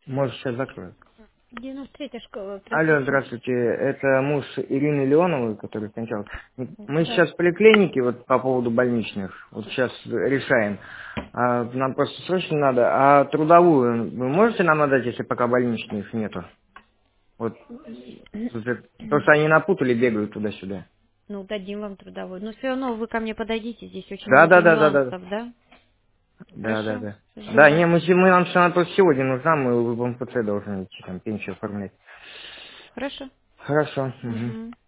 Может, сейчас закроют. 93-я школа, Алло, здравствуйте. здравствуйте. Это муж Ирины Леоновой, который сначала. Мы Да. сейчас в поликлинике вот по поводу больничных. Вот сейчас решаем. Нам просто срочно надо. А трудовую вы можете нам отдать, если пока больничных нету? Вот. Потому что они напутали, бегают туда-сюда. Ну, дадим вам трудовой. Но все равно вы ко мне подойдите, здесь очень Да, много да, да, да, да. нюансов, да? Да, да, Хорошо, да. Да, ждем. не, мы нам что то сегодня нужна, мы в МФЦ должны идти, там пенсию оформлять. Хорошо. Хорошо. Угу. Угу.